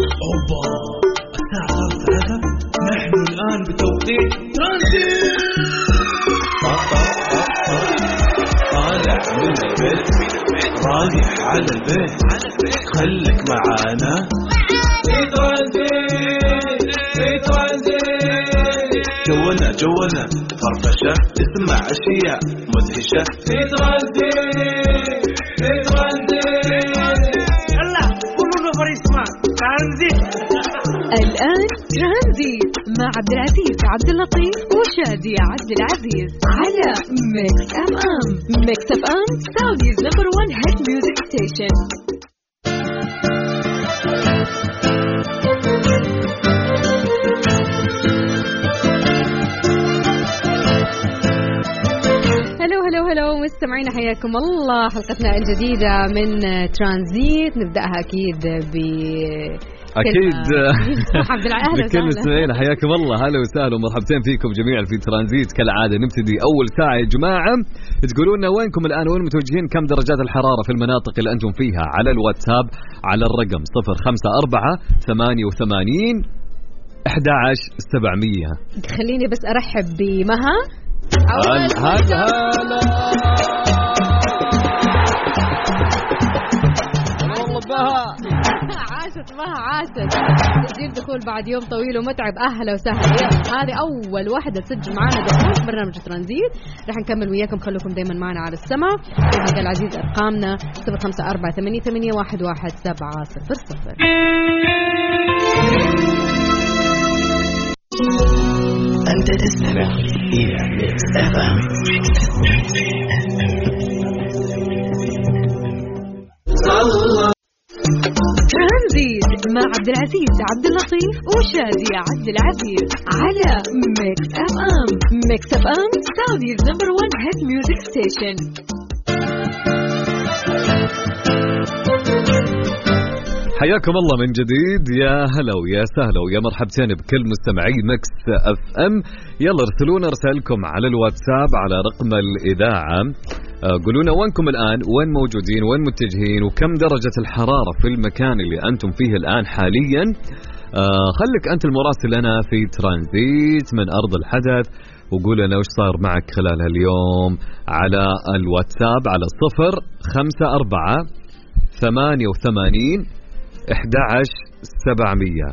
أوبا الساعة 3 نحن الآن بتوقيت ترانزيت. طالع من البيت رايح على البيت خليك معانا في ترانزيت في ترانزيت. جونا فرفشة تسمع أشياء مدهشة في ترانزيت في ترانزيت. يلا كلنا فريسما ترانزيت. الآن ترانزيت مع عبد العزيز عبد اللطيف وشادية عبد العزيز على ميكس اف ام. ميكس اف ام سعوديز نمبر 1 هيت ميوزك ستيشن. هلو مستمعين، حياكم الله. حلقتنا الجديدة من ترانزيت نبدأها أكيد عبد العزيز بكل مستمعين حياكم الله. هلا وسهلا ومرحبتين فيكم جميعا في ترانزيت. كالعادة نبتدي أول ساعة يا جماعة، تقولون لنا وينكم الآن، وين متوجهين، كم درجات الحرارة في المناطق اللي أنتم فيها، على الواتساب على الرقم 054-88 11-700. خليني بس أرحب بمها. هلا والله بها عاشت تسجيل دخول بعد يوم طويل ومتعب. أهلا وسهلا. هذه أول واحدة تسجل معنا دخول برنامج ترانزيت. رح نكمل وياكم، خلوكم دايما معنا على السمع. أخي العزيز أرقامنا 0548811700. أنت تستمع إلى ميكس اف ام. ترانزيت مع عبد العزيز عبد اللطيف وشادية عبد العزيز على ميكس اف ام. ميكس اف ام سعوديز نمبر 1 هيت ميوزك ستيشن. حياكم الله من جديد. يا هلا ويا سهلا ويا مرحبتين بكل مستمعي ميكس اف ام. يلا ارسلونا رسائلكم على الواتساب على رقم الإذاعة. قولونا وينكم الآن، وين موجودين، وين متجهين، وكم درجة الحرارة في المكان اللي أنتم فيه الآن حاليا. خليك أنت المراسل لنا في ترانزيت من أرض الحدث، وقول لنا وش صار معك خلال هاليوم على الواتساب على 054-88 11-700.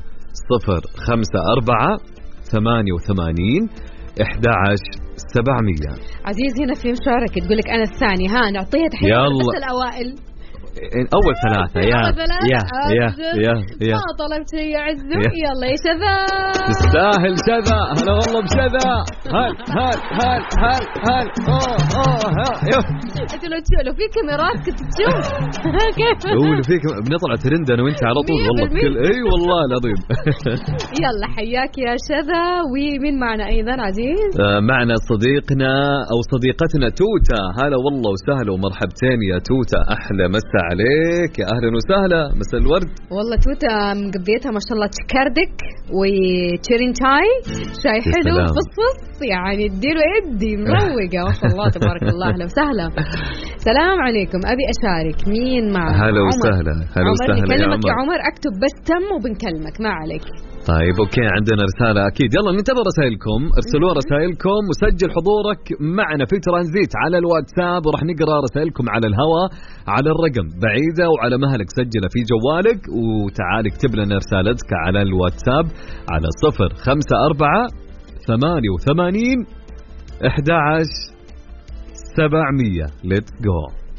054-88 11-700. عزيز هنا في مشاركة تقولك أنا الثاني، ها نعطيها تحية بس الأوائل. أول ثلاثة يا ما طلبت شيء يا عزو. يلا يا شذا تستاهل شذا. هلا والله بشذا. هل أنت لو في كاميرات كنت تشوف كيف لو في بنطلع ترند أنا وأنت على طول والله بكل والله العظيم. يلا حياك يا شذا. ومين معنا أيضا عزيز؟ معنا صديقنا أو صديقتنا توتا. هلا والله وسهلا ومرحبتين يا توتا. أحلى مسا عليك، يا أهلا وسهلا، مساء الورد. والله توتا مقضيتها ما شاء الله تشكردك وتشيرينتاي شاي حلو فصفص، يعني اديله ادي مروقة ما شاء الله تبارك الله. أهلا وسهلا. سلام عليكم، أبي أشارك مين معنا؟ هلا وسهلا. هلا وسهلا نكلمك يا عمر. أكتب بس تم وبنكلمك، ما عليك. طيب اوكي، عندنا رسالة اكيد. يلا ننتظر رسائلكم، ارسلوا رسائلكم وسجل حضورك معنا في ترانزيت على الواتساب، وراح نقرا رسائلكم على الهواء على الرقم بعيدة وعلى مهلك. سجله في جوالك وتعال اكتب لنا رسالتك على الواتساب على 054-88 11-700. Let's go.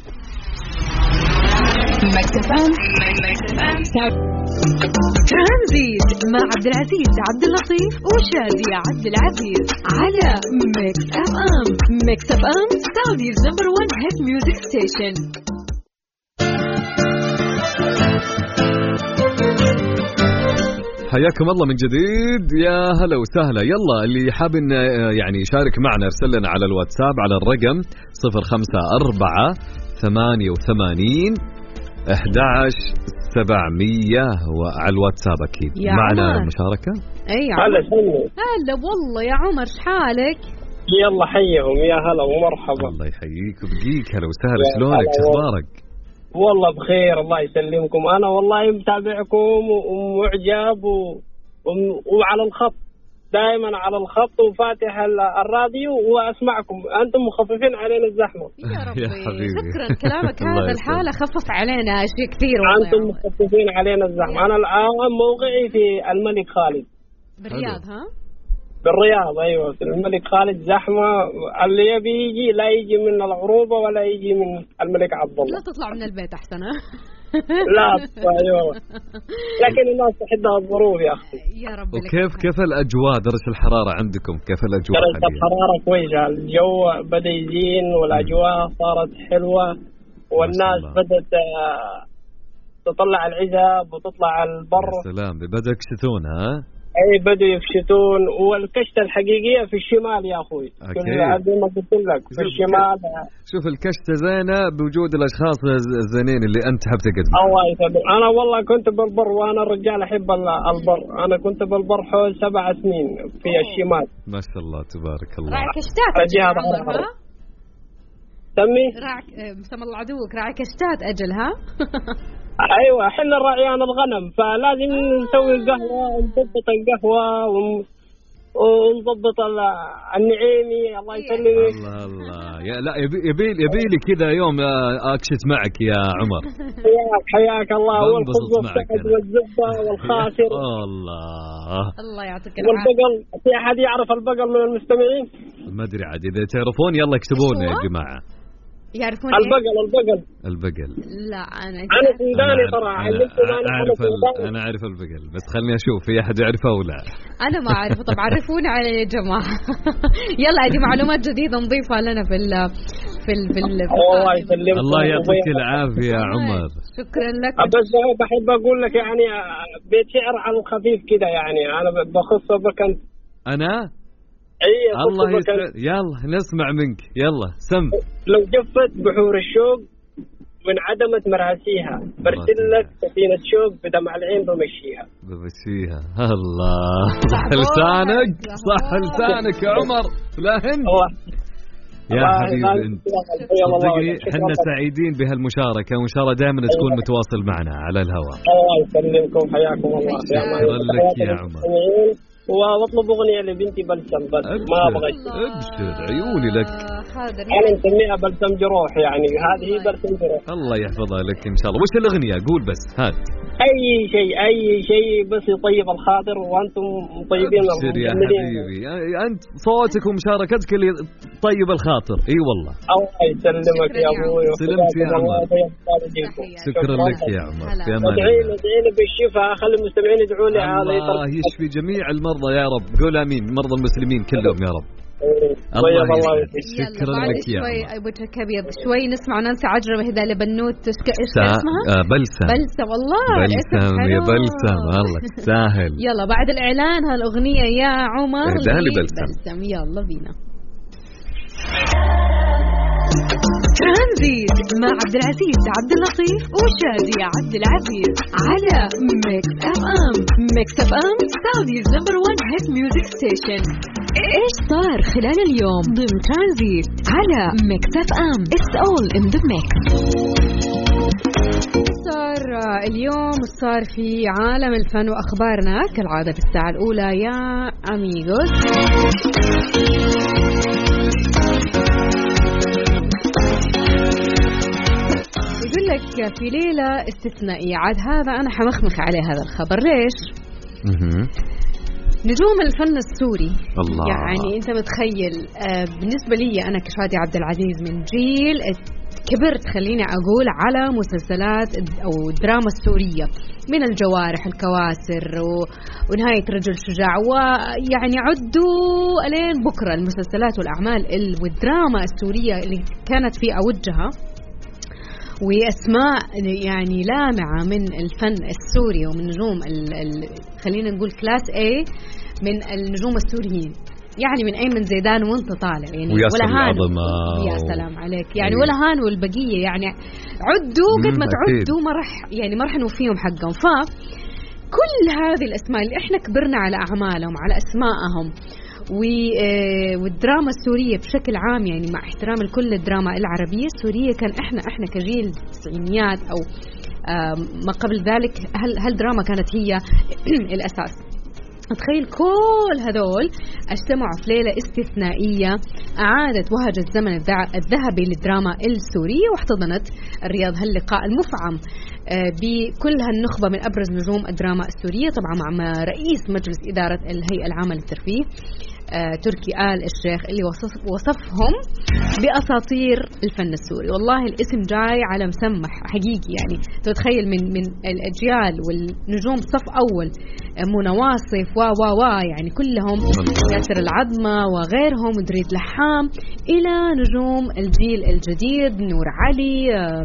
ترانزيت مع عبد العزيز عبد اللطيف وشادية عبد العزيز على ميكس اف ام. ميكس اف ام سعوديز نمبر 1 هيت ميوزك ستيشن. حياكم الله من جديد. يا هلا وسهلا. يلا اللي حاب يعني يشارك معنا ارسل لنا على الواتساب على الرقم 054-88 11-700 وعلى الواتساب أكيد. معنا مشاركة. أي هلا والله يا عمر، شحالك؟ يلا حيهم. يا هلا ومرحبا. الله يحييك وبقيك. هلا وسهلا. شلونك؟ شخبارك؟ والله بخير الله يسلمكم. أنا والله متابعكم ومعجب وعلى الخط دائما على الخط وفاتح الراديو وأسمعكم. أنتم مخففين علينا الزحمة. يا ربي شكرا كلامك هذا الحالة خفف علينا أشياء كثير. أنتم مخففين علينا الزحمة. أنا الآن موقعي في الملك خالد بالرياض. ها بالرياض أيوة في الملك خالد زحمة. اللي يبي يجي لا يجي من العروبة ولا يجي من الملك عبد الله. لا تطلع من البيت أحسن. لا أيوة لكن الناس تحدها الظروف يا أخي. يا رب. وكيف الأجواء درجة الحرارة عندكم؟ كيف الأجواء؟ درجة الحرارة كويسة. الجو بدأ يزين والأجواء صارت حلوة والناس بدأت تطلع العزب وتطلع البر. يا سلام بدأ يكشتون. ها اي بدوا يكشتون. والكشته الحقيقيه في الشمال يا اخوي. زي ما قلت لك في الشمال. شوف الكشته زينه بوجود الاشخاص الزينين اللي انت حاب تقدم. الله يسلمك. انا والله كنت بالبر وانا رجال احب البر. انا كنت بالبر حول 7 سنين في الشمال. ما شاء الله تبارك الله. راعي كشتات سمي مسمى الله عدوك. راعي كشتات اجلها. ايوه احنا راعيان الغنم فلازم نسوي القهوه ونضبط القهوه ونضبط النعيمي. الله يسلمك. الله يا لا يبي لي كذا يوم اكشت معك يا عمر. حياك الله. والخبز والزبده والخاسر. الله يعطيك العافيه. والبقل في احد يعرف البقل من المستمعين؟ ما ادري عاد اذا تعرفون يلا اكتبونا يا جماعه. يعرفون البقل. لا أنا سوداني صراحة. أنا أعرف البقل بس خلني أشوف في أحد يعرفه ولا. أنا ما أعرفه. طب عرفوني عليه يا جماعة. يلا هذه معلومات جديدة نضيفها لنا في الله يسلمك. الله يعطيك العافية يا عمر. شكرا لك. بس بحب أقول لك يعني بيت شعر على الخفيف كده يعني أنا بخص بك أنت. أنا الله يسعد. يلا نسمع منك. يلا سم. لو جفت بحور الشوق وانعدمت مراسيها برسل لك سفينة شوق بدمع العين بمشيها. الله صح لسانك. صح لسانك يا عمر. لا هند يا حبيبي انت. صدقني احنا سعيدين بهالمشاركة وان شاء الله دائما تكون متواصل معنا على الهواء. الله يسلمكم. حياكم الله. شكرا لك يا عمر. واطلب اغنيه لبنتي بلسم بس ما ابغى. ابشر عيوني لك. انا نسميها بلسم جروح يعني. هذه بلسم جروح. الله يحفظها لك ان شاء الله. وش الاغنيه؟ قول بس. هات اي شيء بس يطيب الخاطر وانتم طيبين. ابشر يا حبيبي. انت صوتك ومشاركتك اللي طيب الخاطر. اي والله. الله يسلمك يا ابوي. سلمت يا عمر. شكرا لك يا عمر. في امان الله. ادعي بالشفاء. خلي المستمعين يدعوا لي. الله يشفي جميع المرضى يا رب. قول امين. مرضى المسلمين كلهم يا رب. الله شكرا لك يا شوي وجهك ابيض شوي. نسمع نانسي عجرم هذا لبنوت. ايش اسمها؟ بلسم. والله بلسم يا بلسم. الله سهل. يلا بعد الاعلان هالاغنيه يا عمر بلسم. يلا بينا. ترانزيت مع عبد العزيز عبد اللطيف وشادي عبد العزيز على ميكس اف ام. ميكس اف ام سعوديز نمبر 1 هيت ميوزك ستيشن. ايش صار خلال اليوم ضمن ترانزيت على ميكس اف ام. It's all in the mix. صار اليوم صار في عالم الفن واخبارنا كالعاده في الساعه الاولى يا اميغوس. يقول لك في ليلة استثنائية. عاد هذا أنا حمخمخ عليه هذا الخبر. ليش؟ نجوم الفن السوري. الله. يعني أنت متخيل بالنسبة لي أنا كشادي عبد العزيز من جيل كبرت خليني أقول على مسلسلات أو الدراما السورية من الجوارح الكواسر ونهاية رجل شجاع ويعني عدوا ألين بكرة المسلسلات والأعمال والدراما السورية اللي كانت في أوجها وأسماء يعني لامعة من الفن السوري ومن نجوم خلينا نقول كلاس A من النجوم السوريين. يعني من أيمن زيدان وانت طالع يعني ولا هان. يا سلام عليك يعني ولا هان والبقية يعني عدوا قد ما تعدوا ما راح نوفيهم حقهم. فكل هذه الأسماء اللي احنا كبرنا على أعمالهم على أسمائهم والدراما السورية بشكل عام، يعني مع احترام لكل الدراما العربية السورية، كان احنا كجيل التسعينيات أو ما قبل ذلك هالدراما كانت هي الأساس. تخيل كل هذول اجتمعوا في ليلة استثنائية أعادت وهج الزمن الذهبي للدراما السورية، واحتضنت الرياض هاللقاء المفعم بكل هالنخبة من أبرز نجوم الدراما السورية، طبعا مع رئيس مجلس إدارة الهيئة العامة للترفيه تركي آل الشيخ اللي وصفهم بأساطير الفن السوري. والله الاسم جاي على مسمح حقيقي، يعني تتخيل من الأجيال والنجوم صف أول، منى واصف يعني كلهم، ياسر العظمة وغيرهم، ودريد لحام، إلى نجوم الجيل الجديد نور علي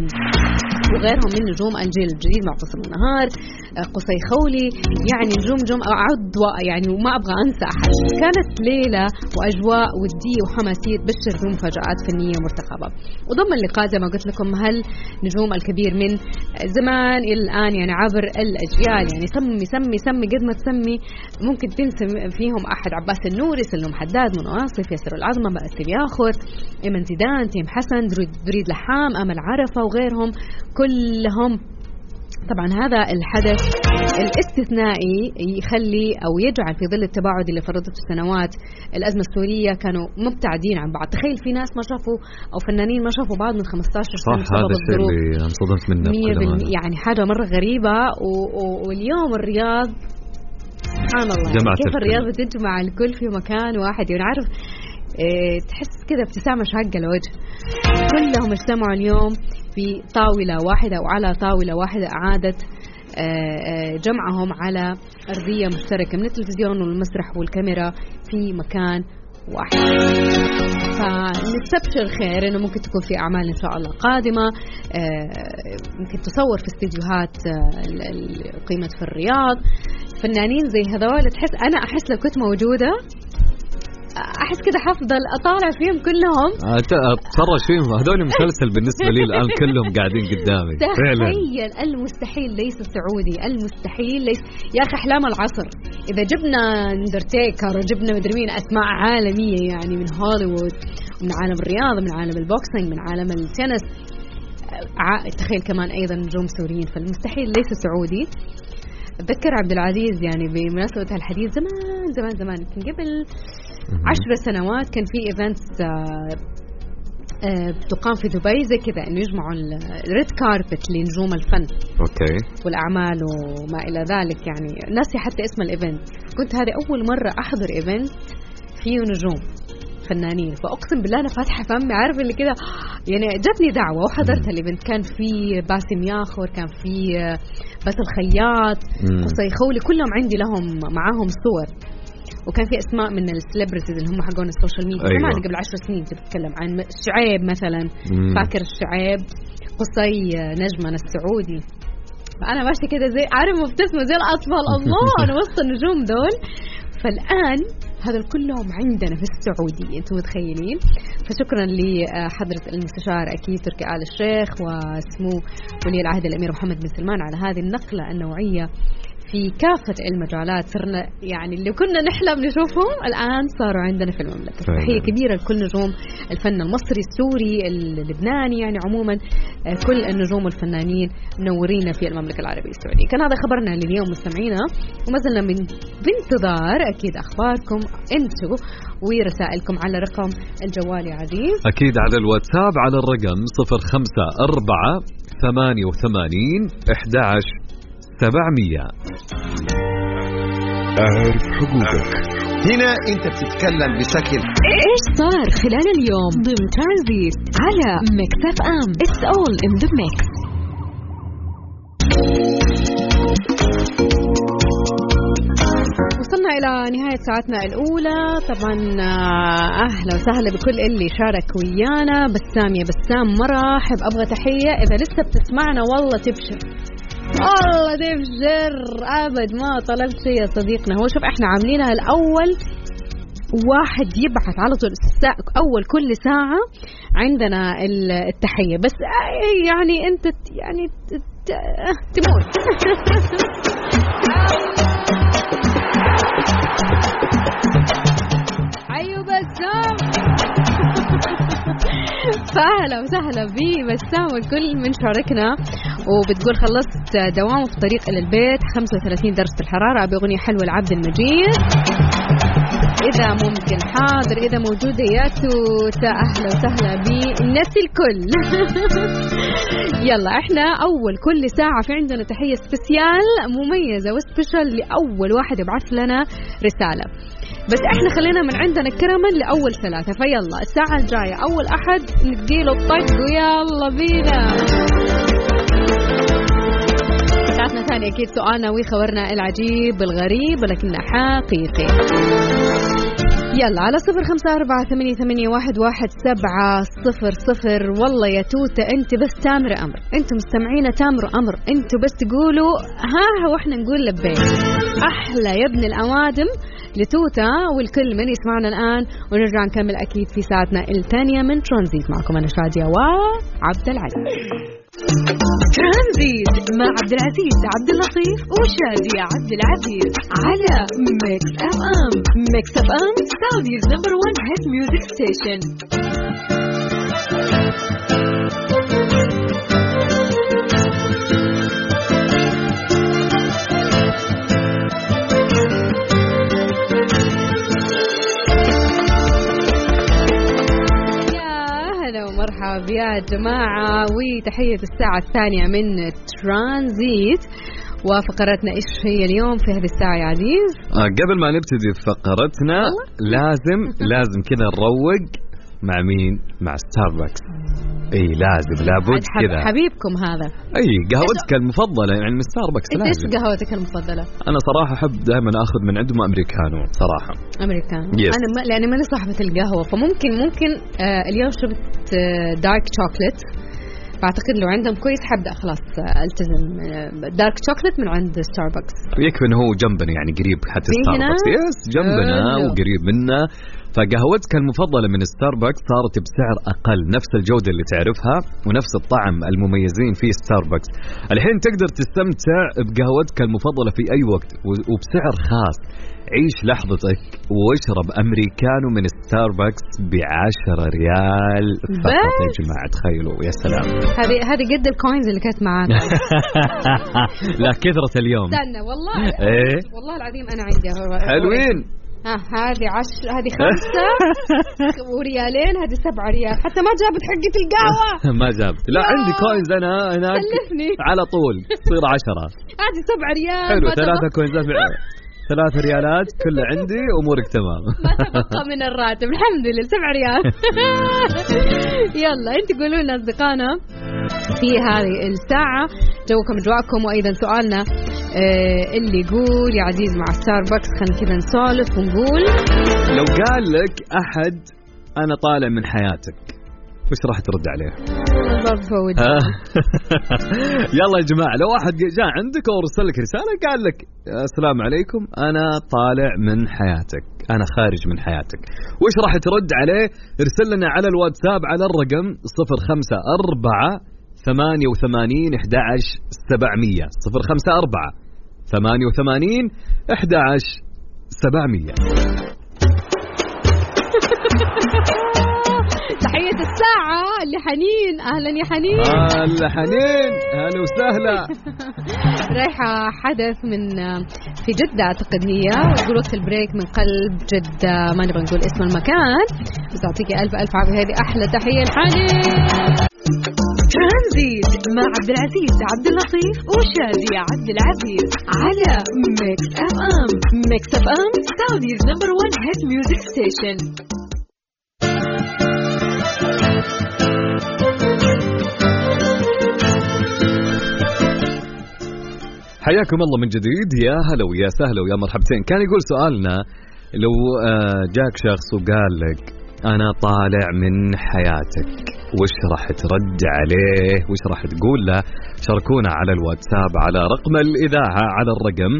وغيرهم من نجوم الجيل الجديد، معتصم النهار، قصي خولي، يعني نجوم أعد يعني وما أبغى أنسى أحد. كانت ليلة وأجواء ودية وحماسية تبشر بمفاجآت فنية مرتقبة. وضم اللقاء زي ما قلت لكم هل نجوم الكبير من زمان إلى الآن، يعني عبر الأجيال، يعني سمي قد ما تسمي ممكن تنسى فيهم أحد، عباس النوري، سلم حداد، منى واصف، ياسر العظمة، باسل ياخذ، إيمن زيدان، تيم حسن، دريد لحام، أمل عرفة وغيرهم كلهم. طبعا هذا الحدث الاستثنائي يخلي أو يجعل في ظل التباعد اللي فرضته سنوات الأزمة السورية كانوا مبتعدين عن بعض. تخيل في ناس ما شافوا أو فنانين ما شافوا بعض من 15 سنة بسبب الظروف. اللي انصدمت منه يعني حاجة مرة غريبة. واليوم الرياض سبحان الله كيف الرياض بتجمع الكل في مكان واحد، يعني عارف تحس كده ابتسامة شاقة الوجه. كلهم اجتمعوا اليوم في طاولة واحدة أو على طاولة واحدة أعادت جمعهم على أرضية مشتركة من التلفزيون والمسرح والكاميرا في مكان واحد. فنستبشر خير إنه ممكن تكون في أعمال إن شاء الله قادمة، ممكن تصور في استديوهات قيمة في الرياض. فنانين زي هذول أنا أحس لو كنت موجودة أحس كده حفضل أطالع فيهم كلهم، أتفرج فيهم. هذول مسلسل بالنسبة لي الآن كلهم قاعدين قدامي. تخيل المستحيل ليس سعودي، المستحيل ليس يا أخي أحلام العصر. إذا جبنا اندرتيكر وجبنا مدري مين أسماء عالمية يعني من هوليوود ومن عالم الرياضة من عالم البوكسينج من عالم التنس، تخيل كمان أيضا نجوم سوريين، فالمستحيل ليس سعودي. أتذكر عبد العزيز يعني بمناسبة هالحديث زمان يمكن قبل 10 سنوات كان في إيفنتس تقام في دبي زي كذا إنه يجمعوا الريد كاربت لنجوم الفن والأعمال وما إلى ذلك، يعني ناسي حتى اسم الإيفنت. كنت هذه أول مرة أحضر إيفنت فيه نجوم فنانين، فأقسم بالله أنا فاتحة فمي، عارف اللي كده يعني جتني دعوة وحضرت الإيفنت. كان في باسم ياخور، كان في بس الخياط، قصي خولي، كلهم عندي لهم معاهم صور، وكان في أسماء من السليبرتيز اللي هم حقون السوشيال ميديا. أيوة. كمان قبل 10 سنين تتكلم عن الشعيب مثلا، فاكر الشعيب، قصي نجمنا السعودي. فأنا ماشي كده زي عارف مبتسمة زي الأطفال، الله أنا وسط النجوم دول. فالآن هذا كلهم عندنا في السعودية، أنتم متخيلين؟ فشكرا لحضرة المستشار أكيد تركي آل الشيخ وسمو ولي العهد الأمير محمد بن سلمان على هذه النقلة النوعية في كافة المجالات. صرنا يعني اللي كنا نحلم نشوفهم الآن صاروا عندنا في المملكة. تحية كبيرة لكل نجوم الفن المصري السوري اللبناني، يعني عموما كل النجوم والفنانين منورين في المملكة العربية السعودية. كان هذا خبرنا لليوم مستمعينا، وما زلنا بانتظار أكيد أخباركم أنتم ورسائلكم على رقم الجوال يا عزيز، أكيد على الواتساب على الرقم 054-88-11-700. أعرف حقوقك. هنا أنت بتتكلم بشكل إيش صار خلال اليوم ضمن ترانزيت على ميكس اف ام. It's all in the mix. وصلنا إلى نهاية ساعتنا الأولى. طبعا أهلا وسهلا بكل اللي شارك ويانا. بسام يا بسام مرحب، أبغى تحية إذا لسه بتسمعنا والله تبشر أبد ما طلبت شيء يا صديقنا. هو شوف إحنا عاملينها الأول واحد يبعث على طول أول كل ساعة عندنا التحية، بس يعني أنت يعني تموت. فأهلا وسهلا بمسام الكل من شاركنا وبتقول خلصت دوام في طريق إلى البيت 35 درجة الحرارة أبي أغنية حلوة لعبد المجيد إذا ممكن. حاضر إذا موجودة يا توتا. أهلا وسهلا بالناس الكل. يلا إحنا أول كل ساعة في عندنا تحية سبيسيال مميزة وسبيشال لأول واحد يبعث لنا رسالة. بس إحنا خلينا من عندنا كرما لأول 3. فيلا الساعة الجاية أول أحد نديله الطق ويلا بينا. ساعتنا ثانية أكيد سؤالنا وخبرنا العجيب الغريب ولكنه حقيقي. يلا على 0548811700. والله يا توتا أنت بس تامر أمر، أنتم مستمعين تامر أمر، أنتم بس تقولوا ها وإحنا نقول لبيك. أحلى يا ابن الأوادم لتوتا والكل من يسمعنا الآن. ونرجع نكمل أكيد في ساعتنا الثانية من ترانزيت. معكم أنا شادية وعبد العزيز. ترانزيت مع عبد العزيز عبد اللطيف وشادية عبد العزيز على ميكس اف ام. ميكس اف ام سعوديز نمبر 1 هيت ميوزك ستيشن. مرحبا يا جماعة وتحية الساعة الثانية من ترانزيت. وفقرتنا إيش هي اليوم في هذه الساعة يا عزيز؟ قبل ما نبتدي فقرتنا لازم كذا نروق مع مين؟ مع ستاربكس. اي لازم لابد كذا حبيبكم هذا. اي قهوتك المفضله يعني من ستاربكس لازم. ايش قهوتك المفضله؟ انا صراحه احب دائما اخذ من عندهم امريكانو صراحه. امريكانو انا لاني ماني صاحبه القهوه فممكن اليوم شربت دارك شوكليت فاعتقد لو عندهم كويس حبدا خلاص التزم دارك شوكليت من عند ستاربكس. يكفي انه هو جنبنا يعني قريب حتى ستاربكس. يس جنبنا وقريب منا. فقهوتك المفضلة من ستاربكس صارت بسعر أقل، نفس الجودة اللي تعرفها ونفس الطعم المميزين في ستاربكس. الحين تقدر تستمتع بقهوتك المفضلة في أي وقت وبسعر خاص. عيش لحظتك واشرب أمريكانو من ستاربكس ب10 ريال فقط يا جماعة. تخيلوا يا سلام. هذه قد الكوينز اللي كانت معاك. لا كثرة اليوم. استنى والله إيه؟ والله العظيم أنا عندي حلوين. هذه 10 هذه 5 وريالين هذه 7 ريال حتى ما جابت حقة القهوة. ما جابت. لا عندي كوينز أنا هناك سلفني على طول تصير 10. هذه 7 ريال. حلو 3 كوينزات 3 ريالات كله عندي أمورك تمام. ما تبقى من الراتب الحمد لله 7 ريال. يلا انت قولوا لنا أصدقائنا في هذه الساعة جوكم جواكم. وأيضا سؤالنا اللي يقول يا عزيز مع ستاربكس خلينا كذا نسولف ونقول لو قال لك أحد أنا طالع من حياتك وش راح ترد عليه؟ يلا يا جماعة لو واحد جاء عندك أو رسل لك رسالة قال لك السلام عليكم أنا طالع من حياتك أنا خارج من حياتك وش راح ترد عليه؟ ارسل لنا على الواتساب على الرقم 054-88-11-700 054-88-11-700. تحية الساعة اللي حنين. أهلا يا حنين. أهلا حنين أهلا وسهلا. رايحة حدث من في جدة أعتقد هي وتقول وقت البريك من قلب جدة ما نبغى نقول اسم المكان بس أعطيكي ألف عافية. هذه أحلى تحية لحنين. ترانزيت مع عبد العزيز عبد اللطيف وشادية عبد العزيز على ميكس اف ام. ميكس اف ام سعوديز نمبر 1 هيت ميوزك ستيشن. حياكم الله من جديد. يا هلا ويا سهلا ويا مرحبتين. كان يقول سؤالنا لو جاك شخص وقال لك أنا طالع من حياتك وش راح ترد عليه؟ وش راح تقول له؟ شاركونا على الواتساب على رقم الإذاعة على الرقم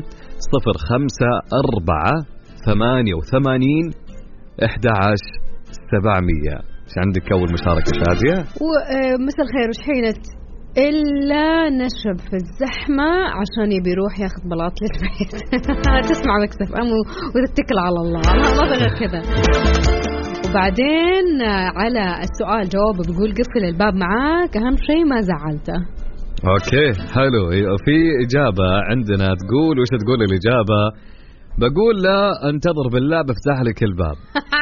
054-88-11-700. ايش عندك أول مشاركة شادية؟ ومثل خير وش حينت إلا نشرب في الزحمة عشان يبي يروح ياخذ بلاط للبيت. تسمع مكسف أم وتتكل على الله ما غير كذا. وبعدين على السؤال جوابه بيقول قفل الباب معاك، أهم شيء ما زعلته. أوكي حلو. في إجابة عندنا تقول، وش تقول الإجابة؟ بقول لا انتظر بالله بفتح لك الباب.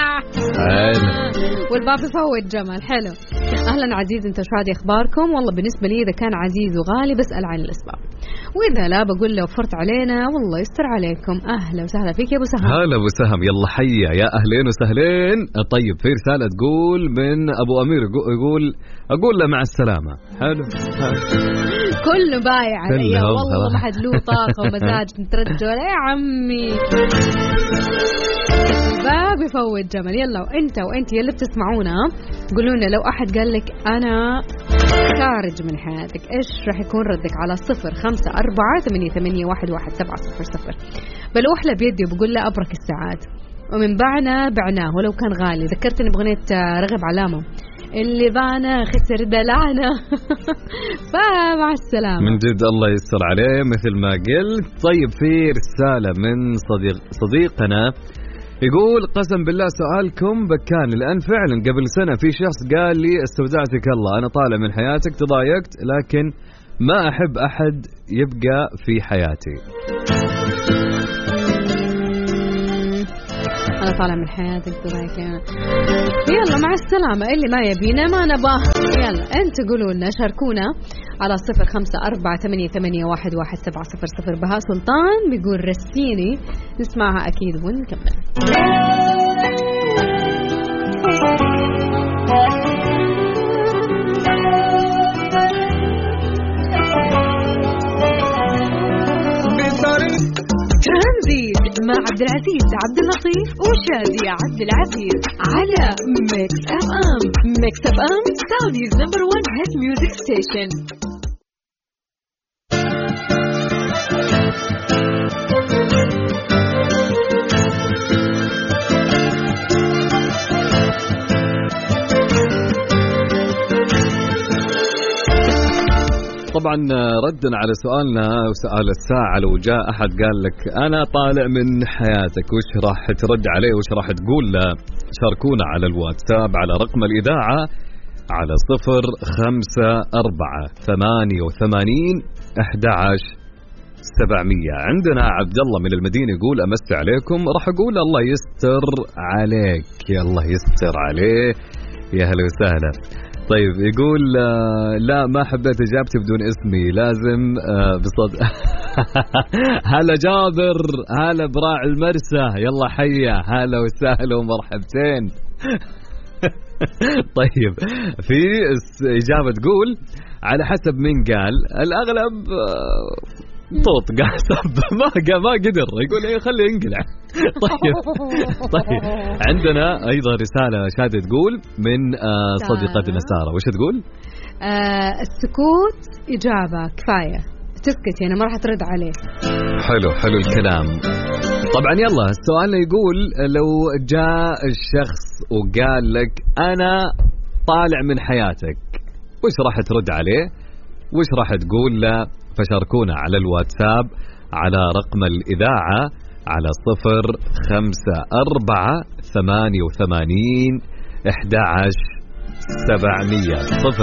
والباب يفوت جمال. حلو. اهلا عزيز، انت شو هذه اخباركم؟ والله بالنسبه لي اذا كان عزيز وغالي بسال عن الاسباب، واذا لا بقول له وفرت علينا والله يستر عليكم. اهلا وسهلا فيك يا ابو سهم. هلا ابو سهم، يلا حيا يا اهلين وسهلين. طيب في رساله تقول من ابو امير، يقول اقول له مع السلامه. حلو. كله بايع علي والله، ما حد له طاقه ومزاج نترجل يا عمي. باب يفوت جمل. يلا وانت يلي بتسمعونا قولوا لنا لو احد قال لك انا خارج من حياتك، ايش راح يكون ردك على 0548811700. بلوح له بيدي وبقول له ابرك الساعات ومن بعنا بعناه ولو كان غالي. ذكرتني بغنية رغب علامة، اللي بانا خسر دلعنا. فمع السلامة. من جد الله يستر عليه مثل ما قلت. طيب في رسالة من صديقنا يقول قسم بالله سؤالكم بكاني، لأن فعلا قبل سنة في شخص قال لي استودعتك الله، أنا طالع من حياتك، تضايقت لكن ما أحب أحد يبقى في حياتي. أنا طالع من حياتك تضايق. يلا مع السلامة، اللي ما يبينا ما نباه. يلا أنت قولوا لنا، شاركونا على 0548811700. بها سلطان بيقول رسيني، نسمعها أكيد ونكمل. ترانزيت مع عبد العزيز عبد اللطيف وشادي عبد العزيز على ميكس اف ام. ميكس اف ام سعوديز نمبر 1 هيت ميوزك ستيشن. طبعا ردنا على سؤالنا وسؤال الساعة، لو جاء أحد قال لك أنا طالع من حياتك وش راح ترد عليه وش راح تقول له؟ شاركونا على الواتساب على رقم الإذاعة على 0548811700. عندنا عبد الله من المدينة يقول أمسي عليكم، راح أقول الله يستر عليك. يا الله يستر عليه. يا هلا وسهلا. طيب يقول لا ما حبيت إجابتي بدون اسمي، لازم بصدق. هلا جابر، هلا براع المرسى، يلا حيا، هلا وسهلا ومرحبتين. طيب في إجابة تقول على حسب مين قال، الأغلب طوط قاعد ما قدر يقول ايه خليه ينقلع. طيب عندنا ايضا رساله شادة تقول من صديقتنا ساره، وش تقول؟ السكوت اجابه، كفايه تسكت يعني ما راح ترد عليه. حلو الكلام. طبعا يلا سؤالنا يقول لو جاء الشخص وقال لك انا طالع من حياتك وش راح ترد عليه وش راح تقول له؟ فشاركونا على الواتساب على رقم الإذاعة على 0548811700.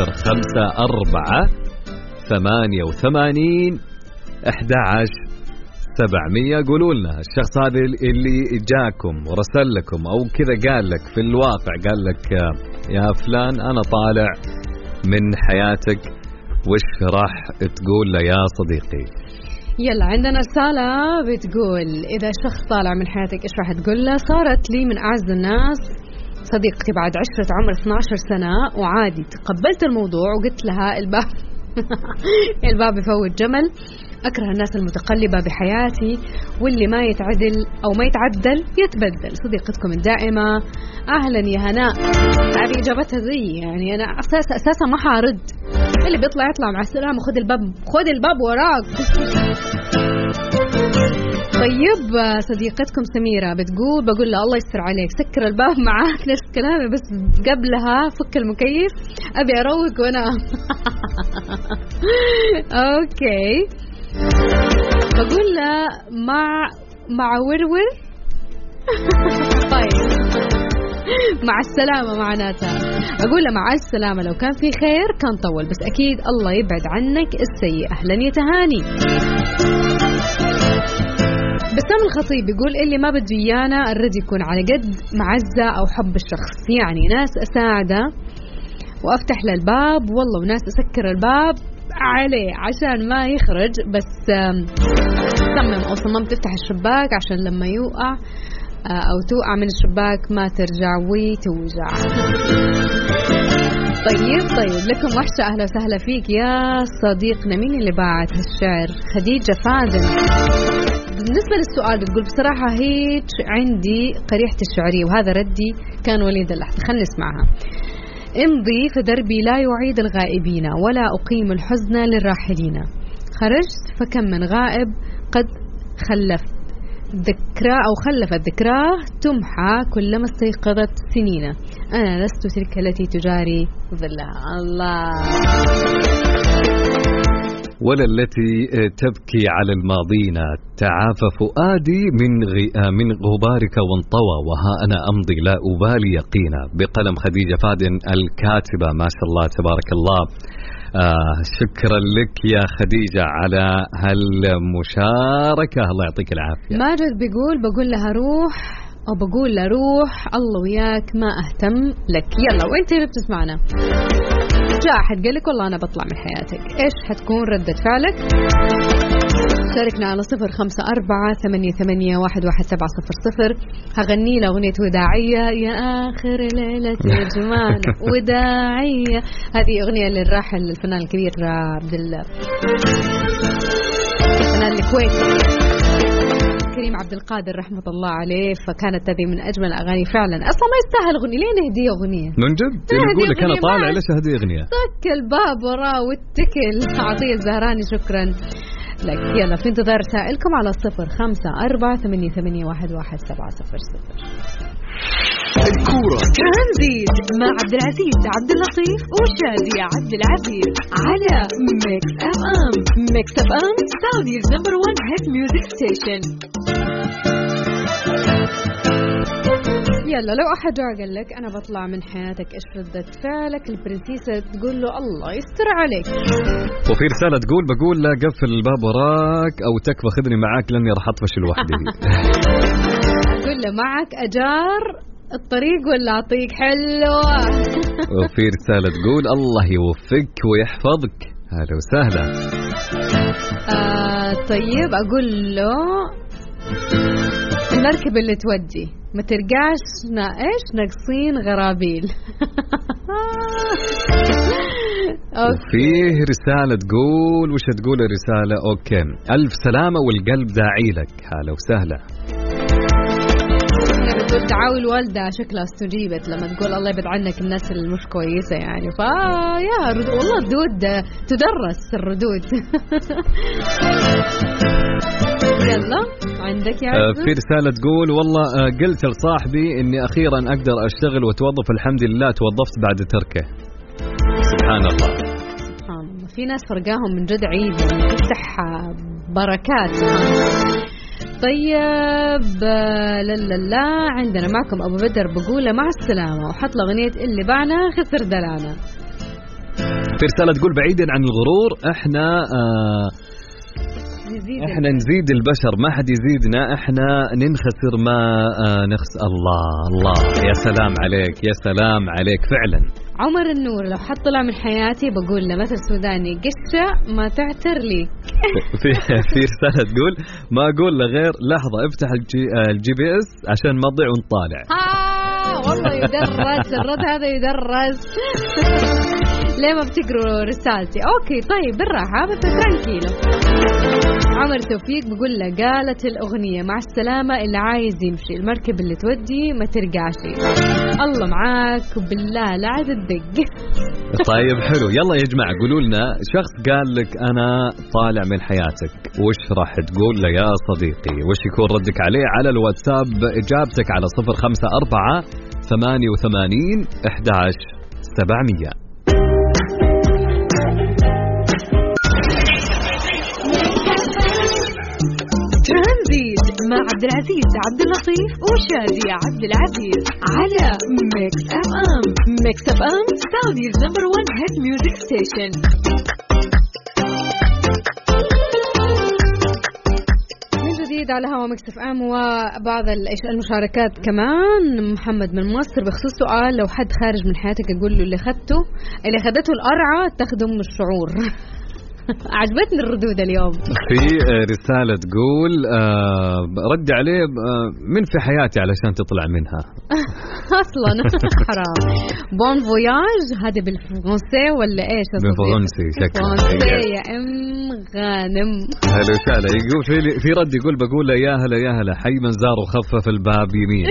0548811700. قولوا لنا الشخص هذا اللي جاكم ورسل لكم أو كذا قال لك في الواقع، قال لك يا فلان أنا طالع من حياتك، وش راح تقول له يا صديقي؟ يلا عندنا رسالة بتقول إذا شخص طالع من حياتك إيش راح تقول له؟ صارت لي من أعز الناس صديقتي بعد عشرة عمر 12 سنة، وعادي تقبلت الموضوع وقلت لها الباب الباب يفوت جمل. أكره الناس المتقلبة بحياتي واللي ما يتعدل أو ما يتعدل يتبدل. صديقتكم الدائمة. أهلا يا هناء. هذه إجابتها زي يعني أنا أساسا ما حارد، اللي بيطلع يطلع مع السلامة، خذ الباب وراك. طيب صديقتكم سميرة بقول له الله يستر عليك، سكر الباب معاك، نفس كلامي بس قبلها فك المكيف أبي أروق وأنا. أوكي بقول له مع ورور. طيب مع السلامة معناتها. أقول له مع السلامة، لو كان في خير كان طول، بس أكيد الله يبعد عنك السيء. أهلا يا تهاني. بسام الخطيب يقول اللي ما بده إيانا الرد يكون على قد معزة أو حب الشخص، يعني ناس أساعده وأفتح له الباب والله، وناس أسكر الباب عليه عشان ما يخرج، بس صمم تفتح الشباك عشان لما يوقع أو توقع من الشباك ما ترجع وتوجع. طيب لكم وحشة. أهلا وسهلا فيك يا صديقنا. مين اللي باعت هالشعر؟ خديجة فادن. بالنسبة للسؤال بتقول بصراحة هيك عندي قريحة الشعرية، وهذا ردي كان وليد اللحظة. خلنا نسمعها. امضي فدربي لا يعيد الغائبين، ولا أقيم الحزن للراحلين. خرجت فكم من غائب قد خلفت ذكرى أو خلفت ذكراه، تمحى كلما استيقظت سنين. أنا لست تلك التي تجاري ظلها. الله. ولا التي تبكي على الماضين، تعافى فؤادي من غبارك وانطوى، وها أنا أمضي لا أبالي يقينا. بقلم خديجة فادن الكاتبة، ما شاء الله تبارك الله. شكرا لك يا خديجة على هالمشاركة، الله يعطيك العافية. ماجد بقول لها روح، أو بقول له روح الله وياك ما أهتم لك. يلا وانت اللي بتسمعنا، جاء أحد قال لك والله أنا بطلع من حياتك، إيش حتكون ردة فعلك؟ شاركنا على 0548811700. هغني له أغنية وداعية، يا آخر ليلة الجمال وداعية. هذه أغنية للراحل الفنان الكبير عبد الله، الفنان الكويتي كريم عبد القادر رحمة الله عليه. فكانت هذه من أجمل الأغاني فعلا. أصلا ما يستاهل أغنية، ليه نهديه أغنية من جد؟ يقول لك أنا طالع ليش أهدي أغنية؟ طك الباب وراه واتكل. عطية الزهراني شكرا لك. يلا في انتظار رسائلكم على 0548811700. الكورة ترانزيت مع عبد العزيز عبد اللطيف وشادية عبد العزيز على ميكس اف ام. ميكس اف ام سعوديز نمبر 1 هيت ميوزك ستيشن. يلا لو أحد جاء قال لك أنا بطلع من حياتك، إيش ردة فعلك؟ البرنسيسة تقول له الله يستر عليك. وفي رسالة تقول بقول لا قفل الباب وراك أو تكفى خذني معاك لأني راح أطفش لوحدي. أقول له معك أجار الطريق ولا أعطيك حلوة. وفي رسالة تقول الله يوفقك ويحفظك. هلا وسهلا. طيب أقول له المركب اللي تودي ما ترجعش إيش ناقصين غرابيل. وفيه رسالة تقول وش تقول الرسالة؟ أوكي، ألف سلامة والقلب داعي لك. هلا وسهلا. بتقول دعاوي الوالدة شكلها استجيبت لما تقول الله يبعد عنك الناس اللي مش كويسة يعني. يا والله الردود تدرس الردود. يلا عندك يا عزيز. في رسالة تقول والله قلت لصاحبي إني أخيرا أقدر أشتغل وأتوظف، الحمد لله توظفت بعد تركه. سبحان الله. سبحان الله، في ناس فرقاهم من جد عيد يعني تفتح بركات. طيب لا عندنا معكم أبو بدر بقوله مع السلامة وحط له أغنية اللي بعنا خسر دلانا. في رسالة تقول بعيدا عن الغرور احنا نزيد البشر ما حد يزيدنا، احنا ننخسر ما نخسر. الله يا سلام عليك، يا سلام عليك فعلا. عمر النور لو حط طلع من حياتي بقول له مثل سوداني قشة ما تعتر لي. في رسالة تقول ما اقول له غير لحظة افتح الجي بي اس عشان ما تضيع ونطالع. والله يدرس الرد هذا يدرس. ليه ما بتقروا رسالتي؟ اوكي طيب بالراحة بس ترانكيلو. عمر توفيق بقول له قالت الأغنية مع السلامة اللي عايز يمشي المركب اللي تودي ما ترجعش. الله معاك وبالله لا عاد تدق. طيب حلو، يلا يا جماعة قولوا لنا شخص قال لك أنا طالع من حياتك، وش راح تقول له يا صديقي؟ وش يكون ردك عليه؟ على الواتساب إجابتك على 0548811700. ترانزيت مع عبد العزيز عبد اللطيف وشادي عبد العزيز على ميكس اف ام. ميكس اف ام سعوديز نمبر 1 هيت ميوزك ستيشن. على هوا ميكس اف ام. وبعض المشاركات كمان. محمد من مصر بخصوص سؤال لو حد خارج من حياتك يقول له اللي خدته القرعة تاخده من الشعور. عجبتني الردود اليوم. في رسالة تقول رد عليه من في حياتي علشان تطلع منها. أصلا حرام. بون فوياج هذا بالفرنسي ولا إيش؟ بالفرنسي شكله يا أم غانم. هلا وسهلا. يقول في رد يقول بقول له يا هلا حي من زار وخفف الباب يمين.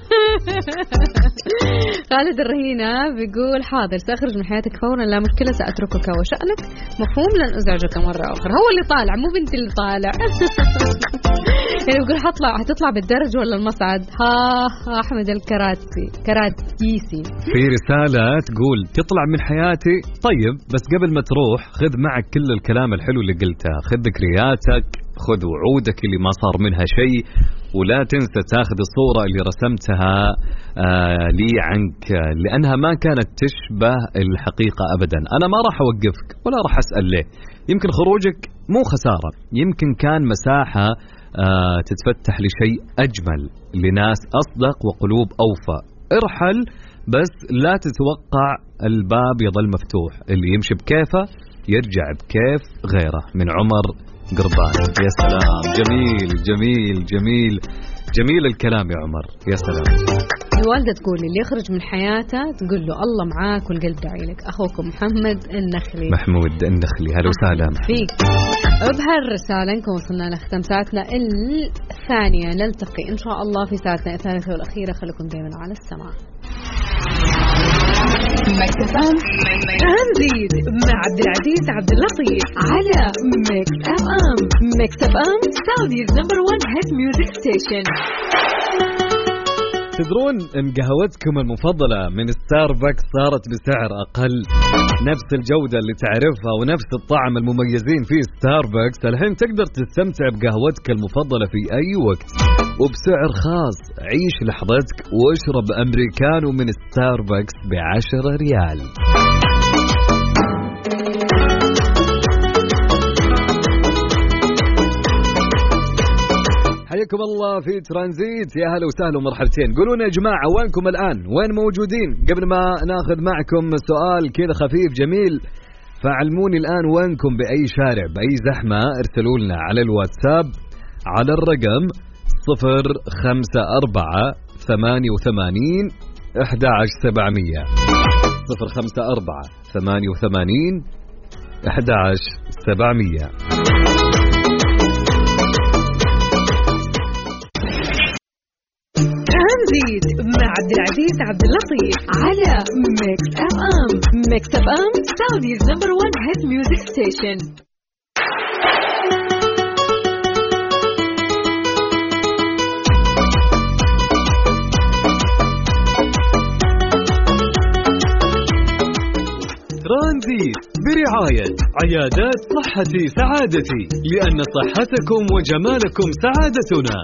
خالد الرهينة بيقول حاضر سأخرج من حياتك فورا لا مشكلة سأتركك وشأنك مفهوم لن أزعجك مرة أخرى. هو اللي طالع مو بنت اللي طالع. يعني بيقول هتطلع بالدرج ولا المصعد. ها أحمد كراتيسي. في رسالة تقول تطلع من حياتي طيب بس قبل ما تروح خذ معك كل الكلام الحلو اللي قلته. خذ ذكرياتك خذ وعودك اللي ما صار منها شيء ولا تنسى تاخذ الصورة اللي رسمتها لي عنك لأنها ما كانت تشبه الحقيقة أبدا. أنا ما راح أوقفك ولا راح أسأل ليه. يمكن خروجك مو خسارة يمكن كان مساحة تتفتح لشيء أجمل لناس أصدق وقلوب أوفى. ارحل بس لا تتوقع الباب يظل مفتوح. اللي يمشي بكيفه يرجع بكيف غيره. من عمر قربان. يا سلام جميل جميل جميل جميل الكلام يا عمر. يا سلام. الوالدة تقول اللي يخرج من حياته تقول له الله معاك والقلب داعي لك. أخوكم محمد النخلي. محمود النخلي. هلا وسهلا فيك. بهالرسالة نكون وصلنا لختام ساعتنا الثانية. نلتقي إن شاء الله في ساعتنا الثالثة والأخيرة. خليكم دائما على السماع. ميكس اف ام ترانزيت مع عبد العزيز عبد اللطيف على ميكس اف ام. ميكس اف ام سعوديز نمبر 1 هيت ميوزك ستيشن. تدرون ان قهوتكم المفضلة من ستاربكس صارت بسعر اقل. نفس الجودة اللي تعرفها ونفس الطعم المميزين في ستاربكس الحين تقدر تستمتع بقهوتك المفضلة في اي وقت وبسعر خاص. عيش لحظتك واشرب امريكانو من ستاربكس ب10 ريال. حياكم الله في ترانزيت. يا هلا وسهلا ومرحبتين. قولونا يا جماعة وينكم الآن وين موجودين قبل ما ناخذ معكم سؤال كذا خفيف جميل. فعلموني الآن وينكم بأي شارع بأي زحمة. ارسلوا لنا على الواتساب على الرقم 054-88-11700 054-88-11700. ترانزيت مع عبد العزيز عبد اللطيف على ميكس اف ام. ميكس اف ام سعوديز نمبر 1 هيت ميوزك ستيشن. ترانزيت برعاية عيادات صحتي سعادتي لأن صحتكم وجمالكم سعادتنا.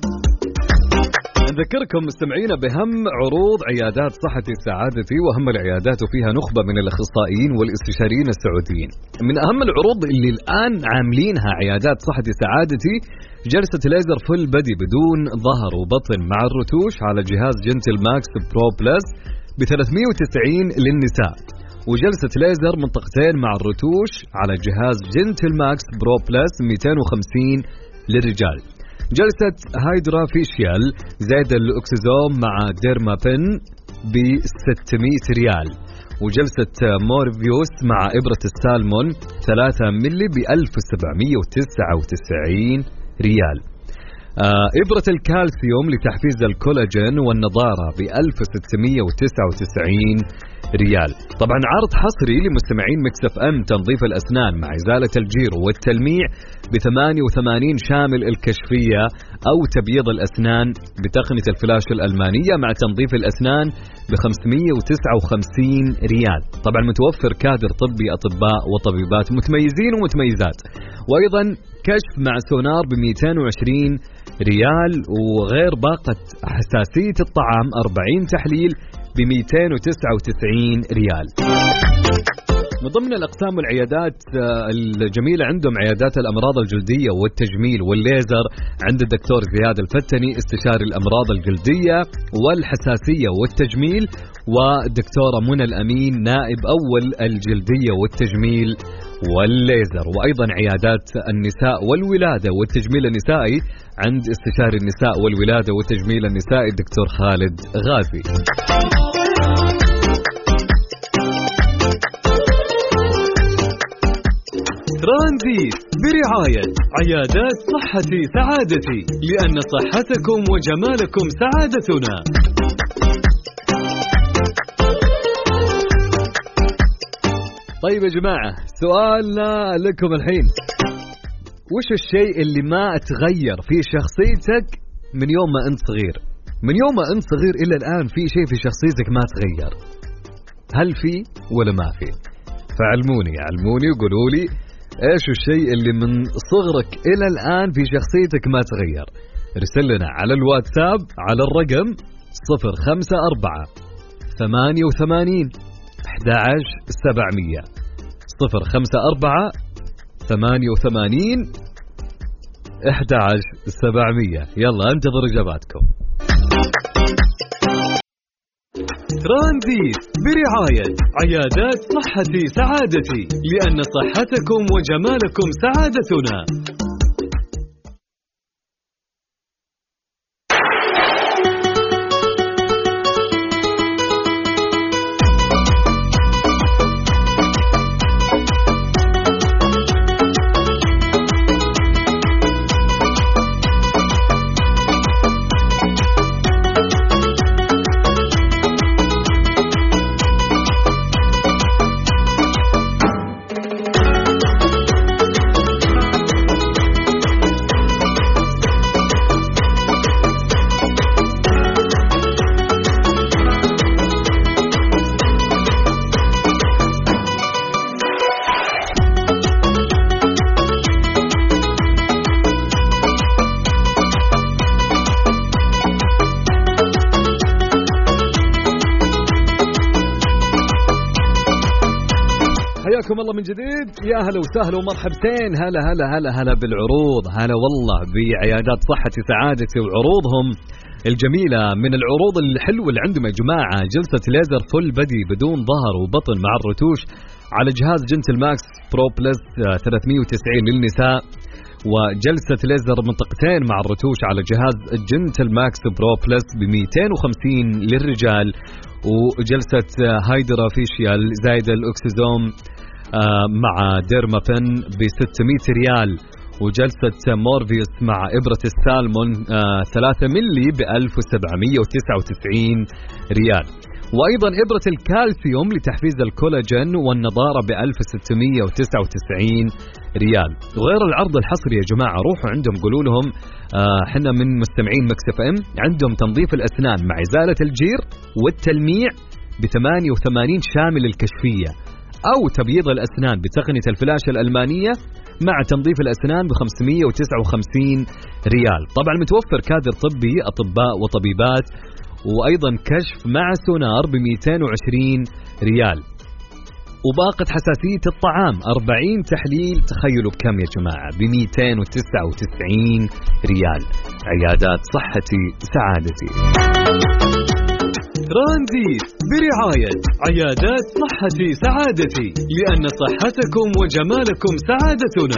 نذكركم مستمعينا بهم عروض عيادات صحتي سعادتي. وهم العيادات فيها نخبة من الأخصائيين والاستشاريين السعوديين. من أهم العروض اللي الآن عاملينها عيادات صحتي سعادتي جلسة ليزر فل بدي بدون ظهر وبطن مع الرتوش على جهاز جنتل ماكس برو بلس ب390 للنساء. وجلسة ليزر منطقتين مع الرتوش على جهاز جنتل ماكس برو بلس 250 للرجال. جلسة هايدرا فيشيال زائد الأكسزوم مع ديرما بن ب600 ريال. وجلسة مورفيوس مع إبرة السالمون 3 ملي ب1799 ريال. إبرة الكالسيوم لتحفيز الكولاجين والنضارة ب1699 ريال. طبعا عرض حصري لمستمعين ميكس اف ام تنظيف الأسنان مع إزالة الجير والتلميع ب88 شامل الكشفية أو تبييض الأسنان بتقنية الفلاش الألمانية مع تنظيف الأسنان ب559 ريال. طبعا متوفر كادر طبي أطباء وطبيبات متميزين ومتميزات. وأيضا كشف مع سونار ب220 ريال، وغير باقة حساسية الطعام 40 تحليل ب299 ريال. من ضمن الأقسام والعيادات الجميلة عندهم عيادات الأمراض الجلدية والتجميل والليزر عند الدكتور زياد الفتني استشاري الأمراض الجلدية والحساسية والتجميل، والدكتورة منى الأمين نائب أول الجلدية والتجميل والليزر. وأيضا عيادات النساء والولادة والتجميل النسائي عند استشاري النساء والولادة والتجميل النسائي الدكتور خالد غازي. ترانزيت برعاية عيادات صحتي سعادتي، لأن صحتكم وجمالكم سعادتنا. طيب يا جماعة، سؤالنا لكم الحين، وش الشيء اللي ما تغير في شخصيتك من يوم ما أنت صغير؟ من يوم ما أنت صغير إلى الآن في شيء في شخصيتك ما تغير، هل في ولا ما في؟ فعلموني وقولوا لي ايش الشيء اللي من صغرك الى الان في شخصيتك ما تغير. ارسل لنا على الواتساب على الرقم 054 88 11 700 054 88 11 700. يلا انتظر اجاباتكم. ترانزيت برعاية عيادات صحتي سعادتي، لأن صحتكم وجمالكم سعادتنا. حياكم الله من جديد، يا هلا وسهلا ومرحبتين. هلا هلا هلا هلا بالعروض، هلا والله بعيادات صحتي سعادتي وعروضهم الجميلة. من العروض الحلوة اللي عندهم يا جماعة جلسة ليزر فل بدي بدون ظهر وبطن مع الرتوش على جهاز جنتل ماكس برو بلس 390 للنساء، وجلسة ليزر منطقتين مع الرتوش على جهاز جنتل ماكس برو بلس ب250 للرجال، وجلسة هايدرا فيشيال زايد الأكسيزوم مع ديرمابن ب600 ريال، وجلسة مورفيوس مع إبرة السالمون 3 ملي ب1799 ريال، وأيضا إبرة الكالسيوم لتحفيز الكولاجين والنضارة ب1799 ريال. وغير العرض الحصري يا جماعة، روحوا عندهم قولوا لهم حنا من مستمعين مكس اف ام، عندهم تنظيف الأسنان مع إزالة الجير والتلميع ب88 شامل الكشفية، أو تبييض الأسنان بتقنية الفلاشة الألمانية مع تنظيف الأسنان ب559 ريال. طبعا متوفر كادر طبي أطباء وطبيبات، وأيضا كشف مع سونار ب220 ريال، وباقة حساسية الطعام 40 تحليل، تخيلوا بكم يا جماعة؟ ب299 ريال. عيادات صحتي سعادتي. ترانزيت برعاية عيادات صحتي سعادتي، لأن صحتكم وجمالكم سعادتنا.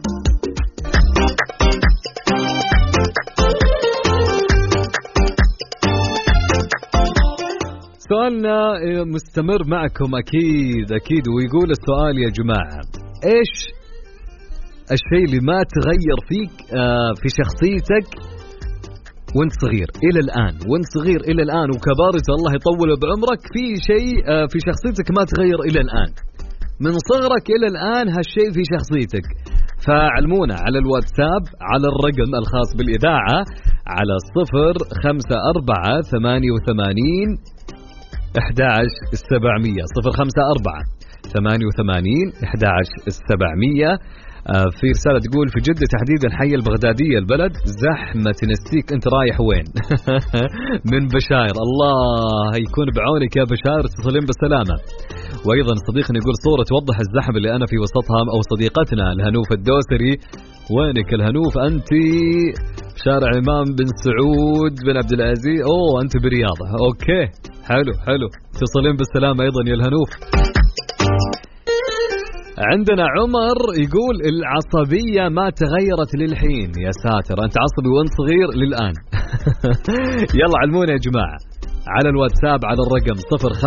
سؤالنا مستمر معكم أكيد، ويقول السؤال يا جماعة، إيش الشيء اللي ما تغير فيك في شخصيتك وانت صغير إلى الآن وكبارت الله يطول بعمرك، في شيء في شخصيتك ما تغير إلى الآن، من صغرك إلى الآن هالشيء في شخصيتك؟ فعلمونا على الواتساب على الرقم الخاص بالإذاعة على 054 88 11 700 054 88 11 700. في رسالة تقول في جدة تحديدا حي البغدادية البلد زحمة تنسيك أنت رايح وين. من بشاير. الله يكون بعونك يا بشاير، تصلين بالسلامة. وأيضا صديقنا يقول صورة توضح الزحمة اللي أنا في وسطها، أو صديقتنا الهنوف الدوسري. وينك الهنوف؟ أنت شارع الإمام بن سعود بن عبد العزيز. أوه أنت برياضة. أوكي حلو تصلين بالسلامة أيضا يا الهنوف. عندنا عمر يقول العصبية ما تغيرت للحين. يا ساتر، أنت عصبي وأنت صغير للآن. يلا علمونا يا جماعة على الواتساب على الرقم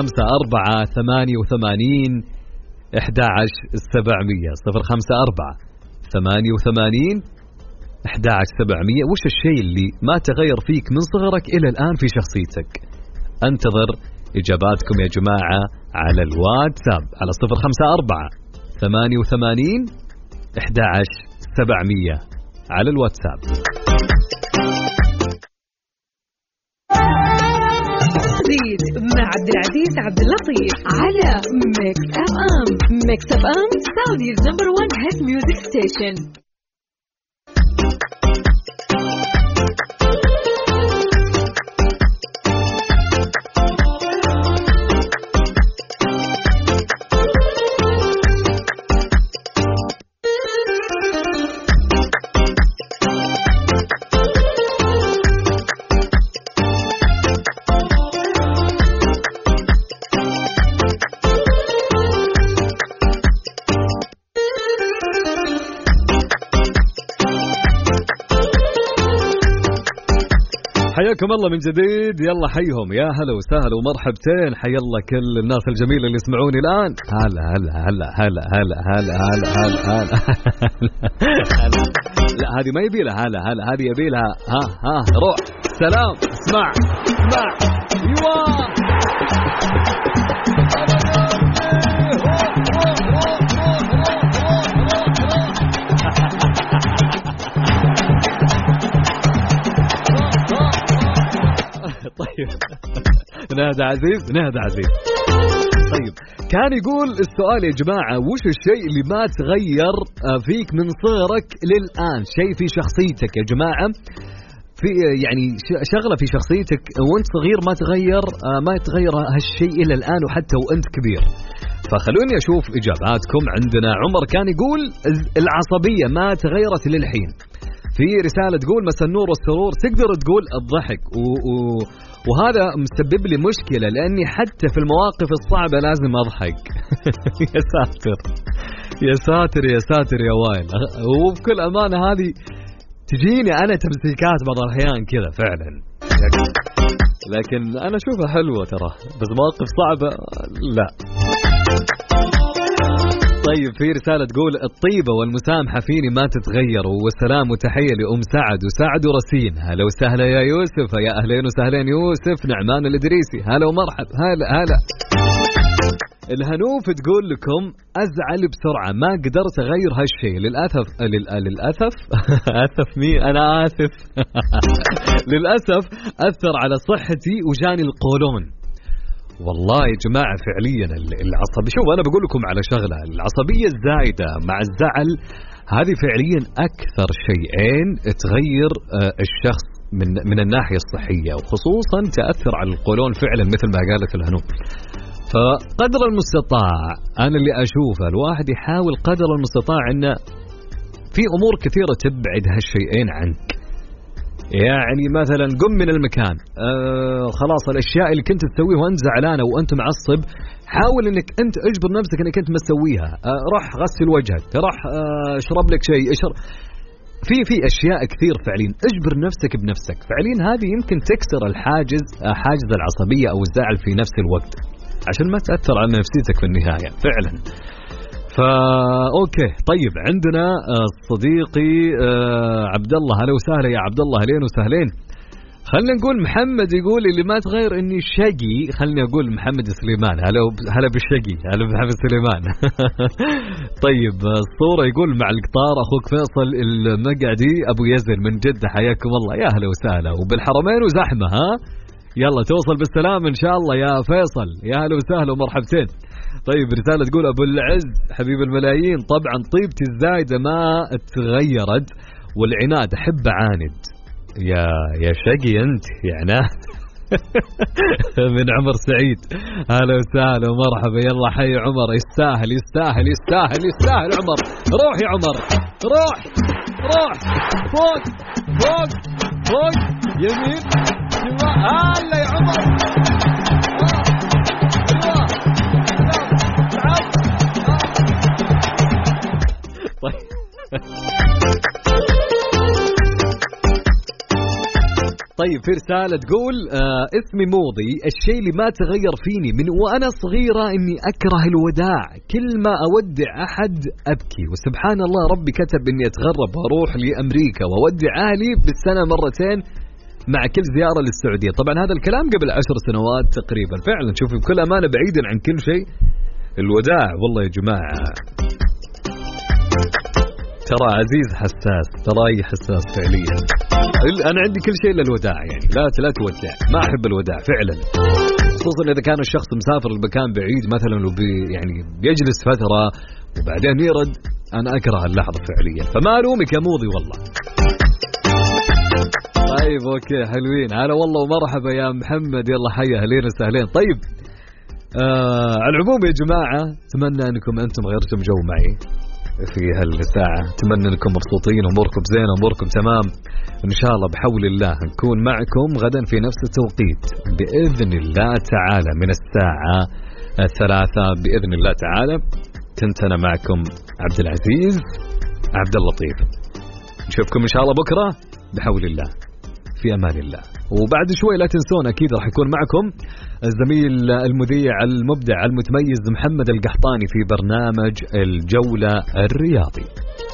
054-88-11-700 054-88-11-700. وش الشيء اللي ما تغير فيك من صغرك إلى الآن في شخصيتك؟ انتظر إجاباتكم يا جماعة على الواتساب على 054-88-11-700 على الواتساب. مع عبد العزيز عبد اللطيف على ميكس اف ام. ميكس اف ام سعوديز نمبر 1 هيت ميوزك ستيشن. حياكم الله من جديد. يلا حيهم، يا هلا وسهلا ومرحبتين. حي الله كل الناس الجميلة اللي يسمعوني الآن. هلا هلا هلا هلا هلا هلا هلا هلا هلا. لا هذه ما يبي لها هلا هلا، هذه يبي لها ها روح سلام. اسمع ايوه. طيب نهد عزيز. طيب كان يقول السؤال يا جماعة وش الشيء اللي ما تغير فيك من صغرك للآن؟ شيء في شخصيتك يا جماعة، في يعني شغلة في شخصيتك وانت صغير ما يتغير هالشيء إلى الآن وحتى وانت كبير. فخلوني أشوف إجاباتكم. عندنا عمر كان يقول العصبية ما تغيرت للحين. في رسالة تقول مسا النور والسرور، تقدر تقول الضحك وهذا مسبب لي مشكلة لأني حتى في المواقف الصعبة لازم أضحك. يا ساتر يا وائل. وبكل أمانة هذه تجيني أنا تمسيكات بعض الأحيان كذا فعلا، لكن أنا أشوفها حلوة ترى، بس مواقف صعبة لا. طيب في رسالة تقول الطيبة والمسامحة فيني ما تتغير، والسلام وتحية لأم سعد وسعد ورسين. هلا وسهلا يا يوسف. يا أهلين وسهلين يوسف. نعمان الإدريسي هلا ومرحب. هلا الهنوف تقول لكم أزعل بسرعة، ما قدرت أغير هالشيء للأسف. أسف مين؟ أنا آسف. للأسف أثر على صحتي وجاني القولون. والله يا جماعة فعليا العصبية، شوف أنا بقول لكم على شغلة، العصبية الزايدة مع الزعل هذه فعليا أكثر شيئين تغير الشخص من الناحية الصحية، وخصوصا تأثر على القولون فعلا مثل ما قالت الهنوم. فقدر المستطاع أنا اللي أشوفه الواحد يحاول قدر المستطاع إنه في أمور كثيرة تبعد هالشيئين عنك. يعني مثلا قم من المكان، خلاص الأشياء اللي كنت تسويها وأنت زعلانة وأنت معصب حاول إنك أنت أجبر نفسك إنك أنت ما تسويها. روح غسل وجهك، روح اشرب لك شيء، في أشياء كثير فعليا اجبر نفسك بنفسك. فعليا هذه يمكن تكسر حاجز العصبية أو الزعل في نفس الوقت عشان ما تأثر على نفسيتك في النهاية فعلا. اوكي طيب عندنا صديقي عبد الله. هلا وسهلا يا عبد الله. اهلين وسهلين. خلينا نقول محمد يقول اللي ما تغير اني شقي. خلينا نقول محمد سليمان. هلا بالشقي. هلا محمد سليمان. طيب الصورة يقول مع القطار اخوك فيصل المقعدي ابو يزن من جدة. حياكم الله. يا هلا وسهلا. وبالحرمين وزحمة. يلا توصل بالسلام ان شاء الله يا فيصل. يا هلا وسهلا ومرحبتين. طيب رسالة تقول أبو العز حبيب الملايين، طبعا طيبتي الزايدة ما تغيرت والعناد أحب أعاند. يا شقي أنت يعني. من عمر سعيد، هلا وسهلا ومرحبا. يلا حي عمر، يستاهل يستاهل يستاهل يستاهل عمر. روح يا عمر، روح روح، فوق فوق فوق، يمين شمال. هلا يا عمر. طيب في رسالة تقول اسمي موضي، الشيء اللي ما تغير فيني من وأنا صغيرة إني أكره الوداع، كل ما أودع أحد أبكي، وسبحان الله ربي كتب إني أتغرب وأروح لأمريكا وأودع أهلي بالسنة مرتين مع كل زيارة للسعودية. طبعا هذا الكلام قبل 10 سنوات تقريبا. فعلا شوفي بكل أمانة بعيدا عن كل شيء الوداع والله يا جماعة. ترى عزيز حساس، تراي حساس فعليا. أنا عندي كل شيء إلا الوداع، يعني لا تودع، ما أحب الوداع فعلا، خصوصا إذا كان الشخص مسافر لمكان بعيد مثلا يعني بيجلس فترة وبعدين يرد، أنا أكره اللحظة فعليا، فما ألومك يا موضي والله. طيب أوكي حلوين، هلا والله ومرحبا يا محمد، يلا حيا أهلين وسهلين. طيب على العموم يا جماعة أتمنى أنكم أنتم غيرتم جو معي في هالساعة، أتمنى أنكم مبسوطين، أموركم زينة، أموركم تمام، إن شاء الله بحول الله نكون معكم غدا في نفس التوقيت بإذن الله تعالى من الساعة 3 بإذن الله تعالى. كنت أنا معكم عبد العزيز عبد اللطيف، نشوفكم إن شاء الله بكرة بحول الله، في أمان الله. وبعد شوي لا تنسون أكيد راح يكون معكم الزميل المذيع المبدع المتميز محمد القحطاني في برنامج الجولة الرياضي.